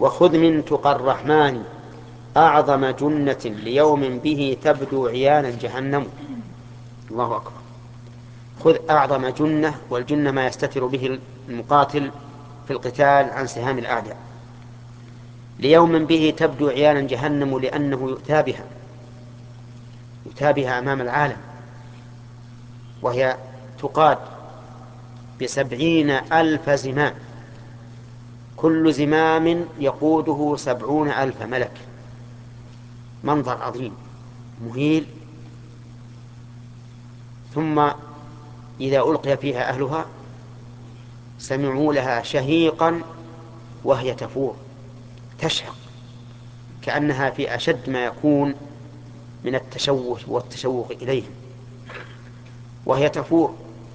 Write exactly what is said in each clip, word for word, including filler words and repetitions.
وخذ من تقى الرحمن أعظم جنة ليوم به تبدو عيانا جهنم. الله أكبر. خذ أعظم جنة، والجنة ما يستتر به المقاتل في القتال عن سهام الأعداء، ليوم به تبدو عيانا جهنم، لأنه يؤتى بها يؤتى بها أمام العالم، وهي تقاد بسبعين ألف زمام، كل زمام يقوده سبعون ألف ملك. منظر عظيم مهيل. ثم إذا ألقي فيها أهلها سمعوا لها شهيقا وهي تفور، تشهق كأنها في أشد ما يكون من التشوش والتشوق إليهم، وهي تفور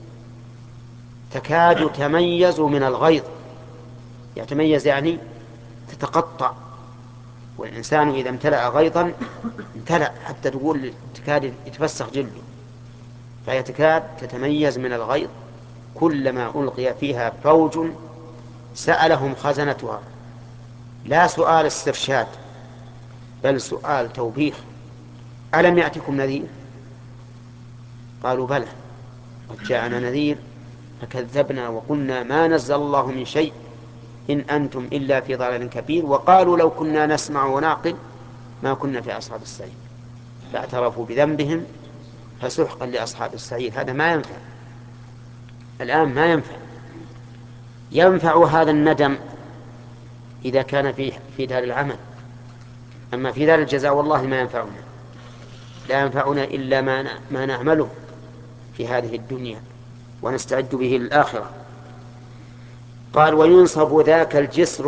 تكاد تميز من الغيظ. يتميز يعني تتقطع، والإنسان إذا امتلأ غيظا امتلأ حتى تقول تكاد يتفسخ جلده، فهي تكاد تتميز من الغيظ. كلما ألقي فيها فوج سألهم خزنتها، لا سؤال استرشاد بل سؤال توبيخ: ألم يأتكم نذير؟ قالوا بلى قد جاءنا نذير فكذبنا وقلنا ما نزل الله من شيء إن أنتم إلا في ضلال كبير، وقالوا لو كنا نسمع ونعقل ما كنا في أصحاب السعير، فاعترفوا بذنبهم فسحقا لأصحاب السعير. هذا ما ينفع الآن، ما ينفع. ينفع هذا الندم إذا كان في في دار العمل، أما في دار الجزاء والله ما ينفعنا، لا ينفعنا إلا ما ما نعمله في هذه الدنيا ونستعد به للآخرة. قال: وينصب ذاك الجسر